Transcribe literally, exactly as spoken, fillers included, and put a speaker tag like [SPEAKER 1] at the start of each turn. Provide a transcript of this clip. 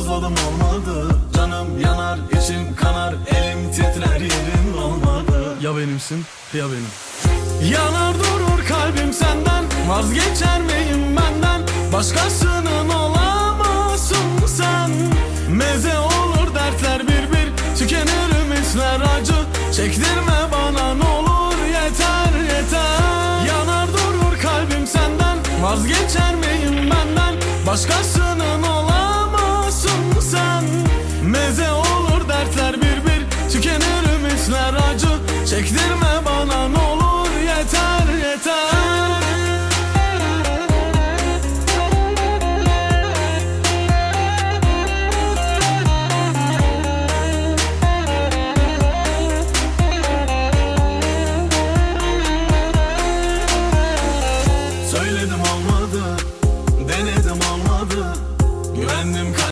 [SPEAKER 1] sonsuz oldum olmadı. Canım yanar, içim kanar, elim titrer, yerin olmadı. Ya benimsin ya benim. Yanar durur kalbim senden, vazgeçer miyim benden? Başkasının olamazsın sen. Meze olur dertler bir bir, tükenir ümitler acı. Çektirme bana ne olur, yeter yeter. Yanar durur kalbim senden, vazgeçer miyim benden? Başkasının